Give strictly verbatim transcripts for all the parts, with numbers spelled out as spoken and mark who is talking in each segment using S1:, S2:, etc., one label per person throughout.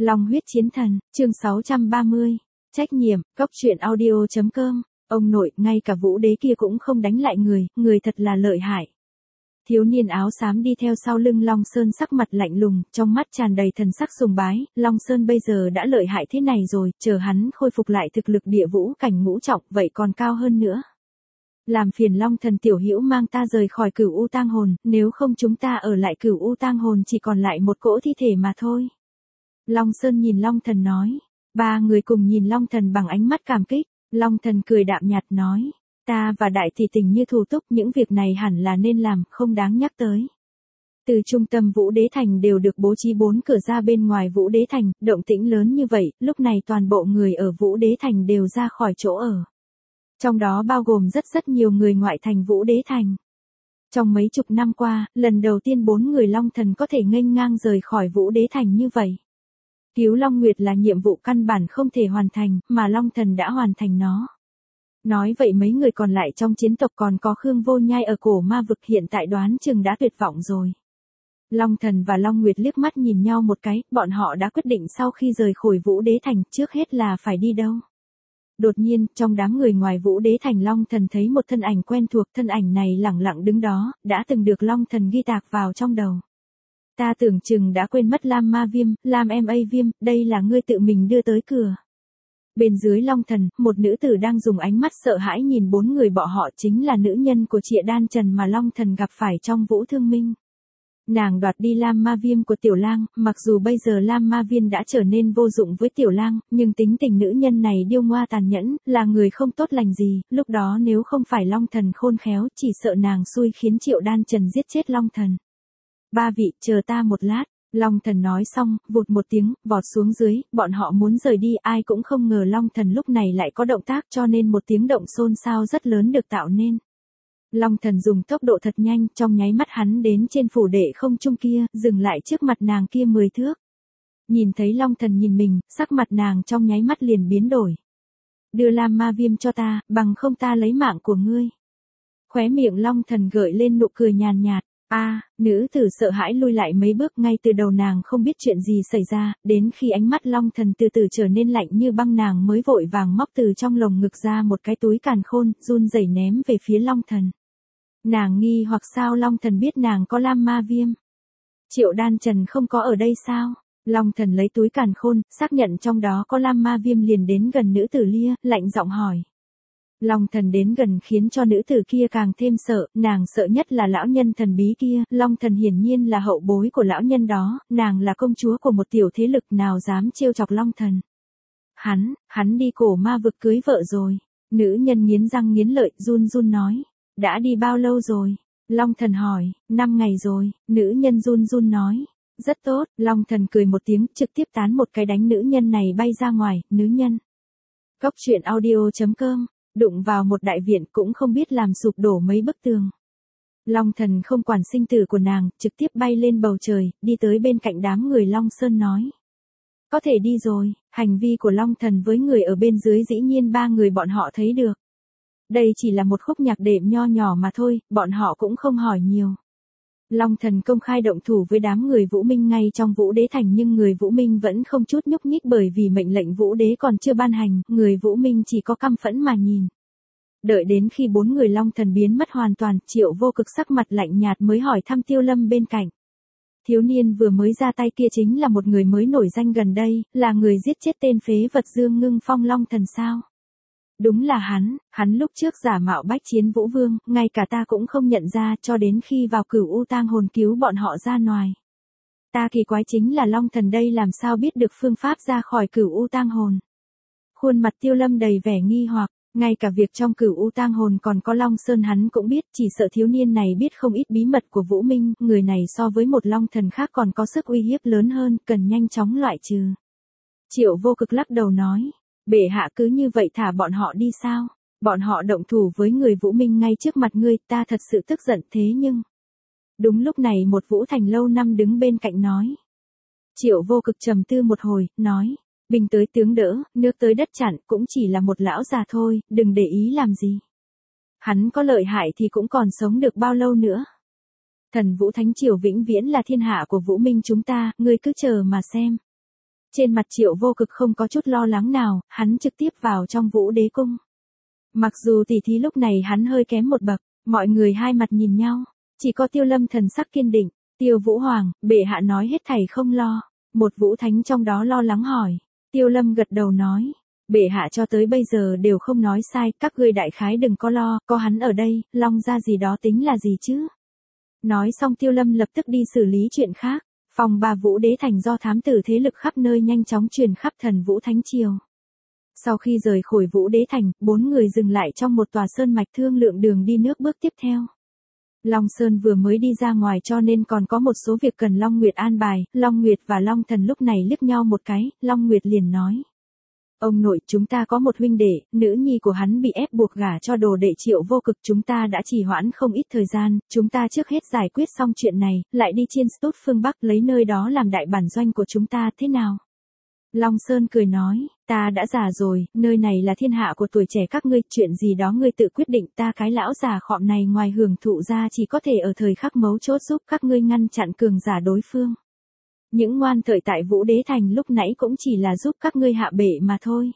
S1: Long huyết chiến thần, chương sáu trăm ba mươi. Trách nhiệm, cốc truyện audio chấm com. Ông nội, ngay cả vũ đế kia cũng không đánh lại người, người thật là lợi hại. Thiếu niên áo xám đi theo sau lưng Long Sơn sắc mặt lạnh lùng, trong mắt tràn đầy thần sắc sùng bái. Long Sơn bây giờ đã lợi hại thế này rồi, chờ hắn khôi phục lại thực lực địa vũ cảnh ngũ trọng, vậy còn cao hơn nữa. Làm phiền Long thần tiểu hữu mang ta rời khỏi Cửu U tang hồn, nếu không chúng ta ở lại Cửu U tang hồn chỉ còn lại một cỗ thi thể mà thôi. Long Sơn nhìn Long thần nói. Ba người cùng nhìn Long thần bằng ánh mắt cảm kích. Long thần cười đạm nhạt nói. Ta và đại tỷ tình như thù túc, những việc này hẳn là nên làm, không đáng nhắc tới. Từ trung tâm Vũ Đế Thành đều được bố trí bốn cửa ra bên ngoài Vũ Đế Thành, động tĩnh lớn như vậy, lúc này toàn bộ người ở Vũ Đế Thành đều ra khỏi chỗ ở. Trong đó bao gồm rất rất nhiều người ngoại thành Vũ Đế Thành. Trong mấy chục năm qua, lần đầu tiên bốn người Long thần có thể nghênh ngang rời khỏi Vũ Đế Thành như vậy. Cứu Long Nguyệt là nhiệm vụ căn bản không thể hoàn thành, mà Long thần đã hoàn thành nó. Nói vậy mấy người còn lại trong chiến tộc còn có Khương Vô Nhai ở cổ ma vực hiện tại đoán chừng đã tuyệt vọng rồi. Long thần và Long Nguyệt liếc mắt nhìn nhau một cái, bọn họ đã quyết định sau khi rời khỏi Vũ Đế Thành trước hết là phải đi đâu. Đột nhiên, trong đám người ngoài Vũ Đế Thành Long thần thấy một thân ảnh quen thuộc, thân ảnh này lẳng lặng đứng đó, đã từng được Long thần ghi tạc vào trong đầu. Ta tưởng chừng đã quên mất Lam Ma Viêm, Lam Em A Viêm, đây là ngươi tự mình đưa tới cửa. Bên dưới Long thần, một nữ tử đang dùng ánh mắt sợ hãi nhìn bốn người bọn họ, chính là nữ nhân của Trịa Đan Trần mà Long thần gặp phải trong Vũ Thương Minh. Nàng đoạt đi Lam Ma Viêm của Tiểu Lang, mặc dù bây giờ Lam Ma Viêm đã trở nên vô dụng với Tiểu Lang, nhưng tính tình nữ nhân này điêu ngoa tàn nhẫn, là người không tốt lành gì, lúc đó nếu không phải Long thần khôn khéo, chỉ sợ nàng xui khiến Triệu Đan Trần giết chết Long thần. Ba vị, chờ ta một lát. Long thần nói xong, vụt một tiếng, vọt xuống dưới, bọn họ muốn rời đi, ai cũng không ngờ Long thần lúc này lại có động tác, cho nên một tiếng động xôn xao rất lớn được tạo nên. Long thần dùng tốc độ thật nhanh, trong nháy mắt hắn đến trên phủ đệ không trung kia, dừng lại trước mặt nàng kia mười thước. Nhìn thấy Long thần nhìn mình, sắc mặt nàng trong nháy mắt liền biến đổi. Đưa Lam Ma Viêm cho ta, bằng không ta lấy mạng của ngươi. Khóe miệng Long thần gợi lên nụ cười nhàn nhạt. A, à, nữ tử sợ hãi lui lại mấy bước, ngay từ đầu nàng không biết chuyện gì xảy ra, đến khi ánh mắt Long thần từ từ trở nên lạnh như băng nàng mới vội vàng móc từ trong lồng ngực ra một cái túi càn khôn, run rẩy ném về phía Long thần. Nàng nghi hoặc sao Long thần biết nàng có Lam Ma Viêm. Triệu Đan Trần không có ở đây sao? Long thần lấy túi càn khôn, xác nhận trong đó có Lam Ma Viêm liền đến gần nữ tử Lia, lạnh giọng hỏi. Long thần đến gần khiến cho nữ tử kia càng thêm sợ, nàng sợ nhất là lão nhân thần bí kia, Long thần hiển nhiên là hậu bối của lão nhân đó, nàng là công chúa của một tiểu thế lực nào dám trêu chọc Long thần. Hắn, hắn đi cổ ma vực cưới vợ rồi, nữ nhân nghiến răng nghiến lợi, run run nói, đã đi bao lâu rồi? Long thần hỏi, năm ngày rồi, nữ nhân run run nói, rất tốt, Long thần cười một tiếng, trực tiếp tán một cái đánh nữ nhân này bay ra ngoài, nữ nhân. Cốc truyện audio chấm com. Đụng vào một đại viện cũng không biết làm sụp đổ mấy bức tường. Long thần không quản sinh tử của nàng, trực tiếp bay lên bầu trời, đi tới bên cạnh đám người Long Sơn nói. Có thể đi rồi, hành vi của Long thần với người ở bên dưới dĩ nhiên ba người bọn họ thấy được. Đây chỉ là một khúc nhạc đệm nho nhỏ mà thôi, bọn họ cũng không hỏi nhiều. Long thần công khai động thủ với đám người Vũ Minh ngay trong Vũ Đế Thành, nhưng người Vũ Minh vẫn không chút nhúc nhích bởi vì mệnh lệnh Vũ Đế còn chưa ban hành, người Vũ Minh chỉ có căm phẫn mà nhìn. Đợi đến khi bốn người Long thần biến mất hoàn toàn, Triệu Vô Cực sắc mặt lạnh nhạt mới hỏi thăm Tiêu Lâm bên cạnh. Thiếu niên vừa mới ra tay kia chính là một người mới nổi danh gần đây, là người giết chết tên phế vật Dương Ngưng Phong Long thần sao? Đúng là hắn, hắn lúc trước giả mạo bách chiến Vũ Vương, ngay cả ta cũng không nhận ra cho đến khi vào Cửu U tang hồn cứu bọn họ ra ngoài. Ta kỳ quái chính là Long thần đây làm sao biết được phương pháp ra khỏi Cửu U tang hồn. Khuôn mặt Tiêu Lâm đầy vẻ nghi hoặc, ngay cả việc trong Cửu U tang hồn còn có Long Sơn hắn cũng biết, chỉ sợ thiếu niên này biết không ít bí mật của Vũ Minh, người này so với một Long thần khác còn có sức uy hiếp lớn hơn, cần nhanh chóng loại trừ. Triệu Vô Cực lắc đầu nói. Bệ hạ cứ như vậy thả bọn họ đi sao? Bọn họ động thủ với người Vũ Minh ngay trước mặt ngươi, ta thật sự tức giận thế nhưng. Đúng lúc này một Vũ Thành lâu năm đứng bên cạnh nói. Triệu Vô Cực trầm tư một hồi, nói. Binh tới tướng đỡ, nước tới đất chặn, cũng chỉ là một lão già thôi, đừng để ý làm gì. Hắn có lợi hại thì cũng còn sống được bao lâu nữa. Thần Vũ Thánh Triều vĩnh viễn là thiên hạ của Vũ Minh chúng ta, ngươi cứ chờ mà xem. Trên mặt Triệu Vô Cực không có chút lo lắng nào, hắn trực tiếp vào trong Vũ Đế cung. Mặc dù tỉ thí lúc này hắn hơi kém một bậc, mọi người hai mặt nhìn nhau, chỉ có Tiêu Lâm thần sắc kiên định. Tiêu Vũ Hoàng, bệ hạ nói hết thảy không lo. Một Vũ Thánh trong đó lo lắng hỏi. Tiêu Lâm gật đầu nói. Bệ hạ cho tới bây giờ đều không nói sai, các ngươi đại khái đừng có lo, có hắn ở đây, Long gia gì đó tính là gì chứ. Nói xong Tiêu Lâm lập tức đi xử lý chuyện khác. Phòng ba Vũ Đế thành do thám tử thế lực khắp nơi nhanh chóng truyền khắp Thần Vũ Thánh Triều. Sau khi rời khỏi Vũ Đế thành, bốn người dừng lại trong một tòa sơn mạch thương lượng đường đi nước bước tiếp theo. Long Sơn vừa mới đi ra ngoài cho nên còn có một số việc cần Long Nguyệt an bài, Long Nguyệt và Long Thần lúc này liếc nhau một cái, Long Nguyệt liền nói. Ông nội, chúng ta có một huynh đệ, nữ nhi của hắn bị ép buộc gả cho đồ đệ Triệu Vô Cực, chúng ta đã trì hoãn không ít thời gian, chúng ta trước hết giải quyết xong chuyện này, lại đi chiên Stot phương Bắc lấy nơi đó làm đại bản doanh của chúng ta thế nào? Long Sơn cười nói, ta đã già rồi, nơi này là thiên hạ của tuổi trẻ các ngươi, chuyện gì đó ngươi tự quyết định, ta cái lão già khọm này ngoài hưởng thụ ra chỉ có thể ở thời khắc mấu chốt giúp các ngươi ngăn chặn cường giả đối phương. Những ngoan thời tại Vũ Đế thành lúc nãy cũng chỉ là giúp các ngươi hạ bệ mà thôi.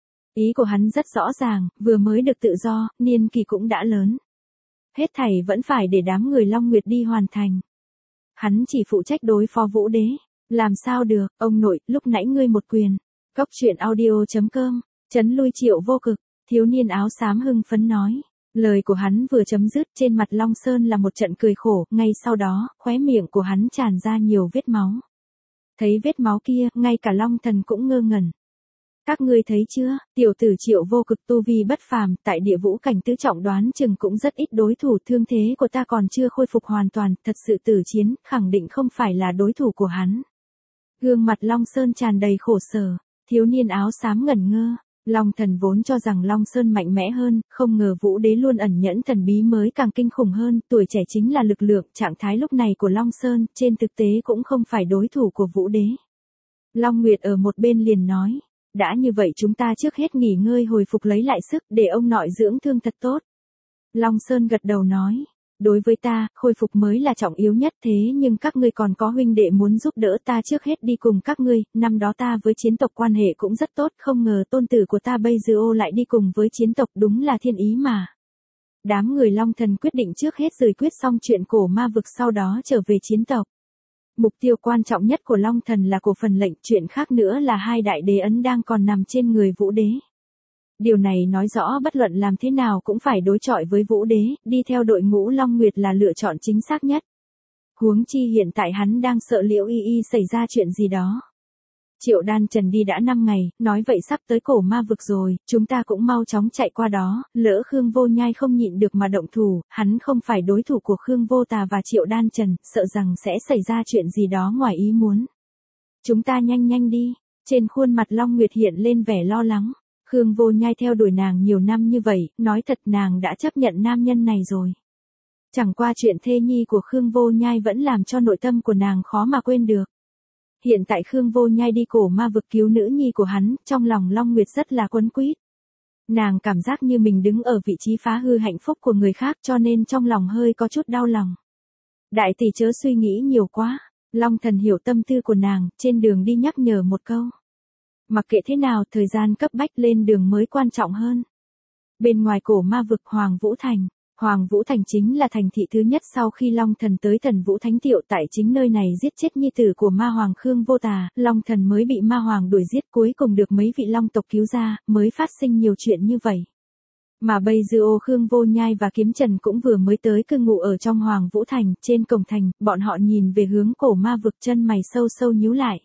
S1: Ý của hắn rất rõ ràng, vừa mới được tự do, niên kỳ cũng đã lớn. Hết thảy vẫn phải để đám người Long Nguyệt đi hoàn thành. Hắn chỉ phụ trách đối phó Vũ Đế. Làm sao được, ông nội, lúc nãy ngươi một quyền. Góc truyện audio.com, chấn lui Triệu Vô Cực, thiếu niên áo xám hưng phấn nói. Lời của hắn vừa chấm dứt, trên mặt Long Sơn là một trận cười khổ, ngay sau đó, khóe miệng của hắn tràn ra nhiều vết máu. Thấy vết máu kia, ngay cả Long Thần cũng ngơ ngẩn. Các ngươi thấy chưa, tiểu tử Triệu Vô Cực tu vi bất phàm, tại địa vũ cảnh tứ trọng đoán chừng cũng rất ít đối thủ, thương thế của ta còn chưa khôi phục hoàn toàn, thật sự tử chiến, khẳng định không phải là đối thủ của hắn. Gương mặt Long Sơn tràn đầy khổ sở, thiếu niên áo xám ngẩn ngơ. Long Thần vốn cho rằng Long Sơn mạnh mẽ hơn, không ngờ Vũ Đế luôn ẩn nhẫn thần bí mới càng kinh khủng hơn, tuổi trẻ chính là lực lượng, trạng thái lúc này của Long Sơn, trên thực tế cũng không phải đối thủ của Vũ Đế. Long Nguyệt ở một bên liền nói, đã như vậy chúng ta trước hết nghỉ ngơi hồi phục lấy lại sức, để ông nội dưỡng thương thật tốt. Long Sơn gật đầu nói. Đối với ta, khôi phục mới là trọng yếu nhất, thế nhưng các ngươi còn có huynh đệ muốn giúp đỡ, ta trước hết đi cùng các ngươi, năm đó ta với chiến tộc quan hệ cũng rất tốt, không ngờ tôn tử của ta bây giờ ô lại đi cùng với chiến tộc, đúng là thiên ý mà. Đám người Long Thần quyết định trước hết giải quyết xong chuyện cổ ma vực, sau đó trở về chiến tộc. Mục tiêu quan trọng nhất của Long Thần là cổ phần lệnh, chuyện khác nữa là hai đại đế ấn đang còn nằm trên người Vũ Đế. Điều này nói rõ bất luận làm thế nào cũng phải đối chọi với Vũ Đế, đi theo đội ngũ Long Nguyệt là lựa chọn chính xác nhất. Huống chi hiện tại hắn đang sợ Liễu Y Y xảy ra chuyện gì đó. Triệu Đan Trần đi đã năm ngày, nói vậy sắp tới cổ ma vực rồi, chúng ta cũng mau chóng chạy qua đó, lỡ Khương Vô Nhai không nhịn được mà động thủ, hắn không phải đối thủ của Khương Vô Tà và Triệu Đan Trần, sợ rằng sẽ xảy ra chuyện gì đó ngoài ý muốn. Chúng ta nhanh nhanh đi, trên khuôn mặt Long Nguyệt hiện lên vẻ lo lắng. Khương Vô Nhai theo đuổi nàng nhiều năm như vậy, nói thật nàng đã chấp nhận nam nhân này rồi. Chẳng qua chuyện thê nhi của Khương Vô Nhai vẫn làm cho nội tâm của nàng khó mà quên được. Hiện tại Khương Vô Nhai đi cổ ma vực cứu nữ nhi của hắn, trong lòng Long Nguyệt rất là quấn quýt. Nàng cảm giác như mình đứng ở vị trí phá hư hạnh phúc của người khác cho nên trong lòng hơi có chút đau lòng. Đại tỷ chớ suy nghĩ nhiều quá, Long Thần hiểu tâm tư của nàng, trên đường đi nhắc nhở một câu. Mặc kệ thế nào, thời gian cấp bách lên đường mới quan trọng hơn. Bên ngoài cổ ma vực Hoàng Vũ Thành, Hoàng Vũ Thành chính là thành thị thứ nhất sau khi Long Thần tới Thần Vũ Thánh Tiệu, tại chính nơi này giết chết nhi tử của ma hoàng Khương Vô Tà, Long Thần mới bị ma hoàng đuổi giết, cuối cùng được mấy vị long tộc cứu ra, mới phát sinh nhiều chuyện như vậy. Mà bây giờ Khương Vô Nhai và Kiếm Trần cũng vừa mới tới cư ngụ ở trong Hoàng Vũ Thành, trên cổng thành, bọn họ nhìn về hướng cổ ma vực, chân mày sâu sâu nhíu lại.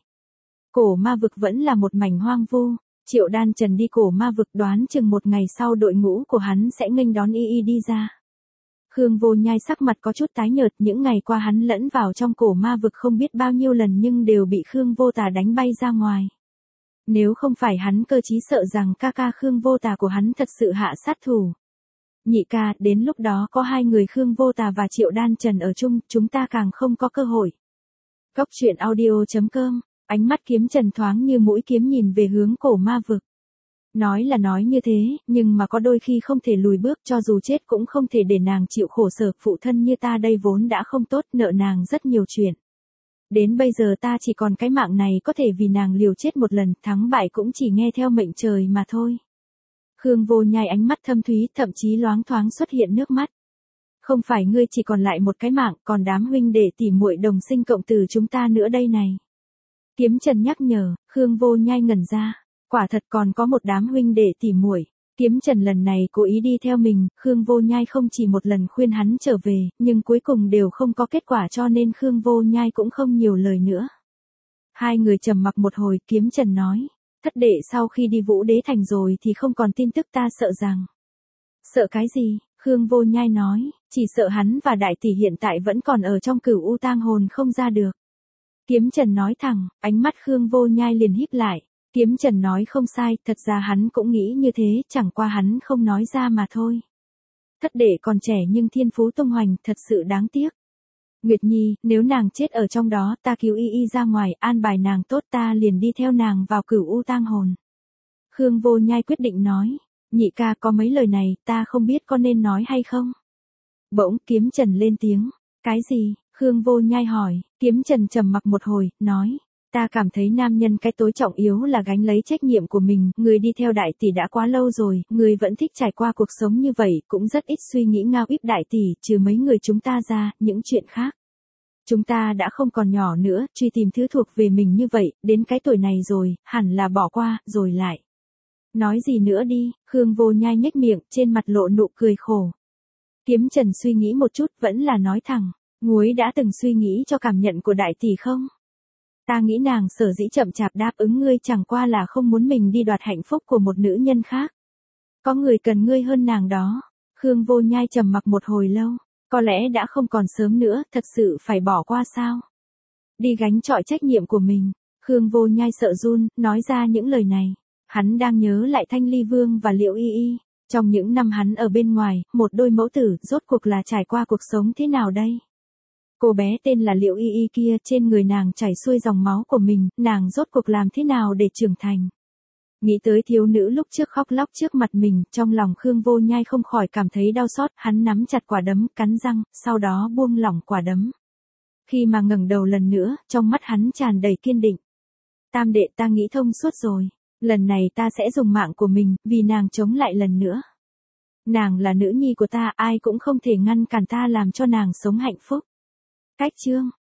S1: Cổ ma vực vẫn là một mảnh hoang vu, Triệu Đan Trần đi cổ ma vực, đoán chừng một ngày sau đội ngũ của hắn sẽ nghênh đón y y đi ra. Khương Vô Nhai sắc mặt có chút tái nhợt, những ngày qua hắn lẫn vào trong cổ ma vực không biết bao nhiêu lần nhưng đều bị Khương Vô Tà đánh bay ra ngoài. Nếu không phải hắn cơ trí sợ rằng ca ca Khương Vô Tà của hắn thật sự hạ sát thủ. Nhị ca, đến lúc đó có hai người Khương Vô Tà và Triệu Đan Trần ở chung, chúng ta càng không có cơ hội. Góc truyện audio.com, ánh mắt Kiếm Trần thoáng như mũi kiếm nhìn về hướng cổ ma vực. Nói là nói như thế, nhưng mà có đôi khi không thể lùi bước, cho dù chết cũng không thể để nàng chịu khổ sở, phụ thân như ta đây vốn đã không tốt, nợ nàng rất nhiều chuyện. Đến bây giờ ta chỉ còn cái mạng này có thể vì nàng liều chết một lần, thắng bại cũng chỉ nghe theo mệnh trời mà thôi. Khương Vô Nhai ánh mắt thâm thúy, thậm chí loáng thoáng xuất hiện nước mắt. Không phải ngươi chỉ còn lại một cái mạng, còn đám huynh đệ tỉ muội đồng sinh cộng tử chúng ta nữa đây này. Kiếm Trần nhắc nhở, Khương Vô Nhai ngẩn ra, quả thật còn có một đám huynh đệ tỉ muội. Kiếm Trần lần này cố ý đi theo mình, Khương Vô Nhai không chỉ một lần khuyên hắn trở về, nhưng cuối cùng đều không có kết quả cho nên Khương Vô Nhai cũng không nhiều lời nữa. Hai người trầm mặc một hồi, Kiếm Trần nói, thất đệ sau khi đi Vũ Đế Thành rồi thì không còn tin tức, ta sợ rằng. Sợ cái gì? Khương Vô Nhai nói, chỉ sợ hắn và đại tỷ hiện tại vẫn còn ở trong Cửu U tang hồn không ra được. Kiếm Trần nói thẳng, ánh mắt Khương Vô Nhai liền híp lại. Kiếm Trần nói không sai, thật ra hắn cũng nghĩ như thế, chẳng qua hắn không nói ra mà thôi. Thất đệ còn trẻ nhưng thiên phú tung hoành, thật sự đáng tiếc. Nguyệt Nhi, nếu nàng chết ở trong đó, ta cứu y y ra ngoài, an bài nàng tốt, ta liền đi theo nàng vào Cửu U tang hồn. Khương Vô Nhai quyết định nói, nhị ca có mấy lời này, ta không biết có nên nói hay không. Bỗng Kiếm Trần lên tiếng, cái gì? Khương Vô Nhai hỏi, Kiếm Trần trầm mặc một hồi, nói. Ta cảm thấy nam nhân cái tối trọng yếu là gánh lấy trách nhiệm của mình, người đi theo đại tỷ đã quá lâu rồi, người vẫn thích trải qua cuộc sống như vậy, cũng rất ít suy nghĩ ngao íp đại tỷ, trừ mấy người chúng ta ra, những chuyện khác. Chúng ta đã không còn nhỏ nữa, truy tìm thứ thuộc về mình như vậy, đến cái tuổi này rồi, hẳn là bỏ qua, rồi lại. Nói gì nữa đi, Khương Vô Nhai nhếch miệng, trên mặt lộ nụ cười khổ. Kiếm Trần suy nghĩ một chút, vẫn là nói thẳng, Nguối đã từng suy nghĩ cho cảm nhận của đại tỷ không? Ta nghĩ nàng sở dĩ chậm chạp đáp ứng ngươi chẳng qua là không muốn mình đi đoạt hạnh phúc của một nữ nhân khác. Có người cần ngươi hơn nàng đó. Khương Vô Nhai trầm mặc một hồi lâu, có lẽ đã không còn sớm nữa, thật sự phải bỏ qua sao? Đi gánh trọi trách nhiệm của mình. Khương Vô Nhai sợ run, nói ra những lời này. Hắn đang nhớ lại Thanh Ly Vương và Liễu Y Y. Trong những năm hắn ở bên ngoài, một đôi mẫu tử, rốt cuộc là trải qua cuộc sống thế nào đây? Cô bé tên là Liễu Y Y kia, trên người nàng chảy xuôi dòng máu của mình, nàng rốt cuộc làm thế nào để trưởng thành? Nghĩ tới thiếu nữ lúc trước khóc lóc trước mặt mình, trong lòng Khương Vô Nhai không khỏi cảm thấy đau xót, hắn nắm chặt quả đấm, cắn răng, sau đó buông lỏng quả đấm. Khi mà ngẩng đầu lần nữa, trong mắt hắn tràn đầy kiên định. Tam đệ, ta nghĩ thông suốt rồi, lần này ta sẽ dùng mạng của mình, vì nàng chống lại lần nữa. Nàng là nữ nhi của ta, ai cũng không thể ngăn cản ta làm cho nàng sống hạnh phúc. Cách chương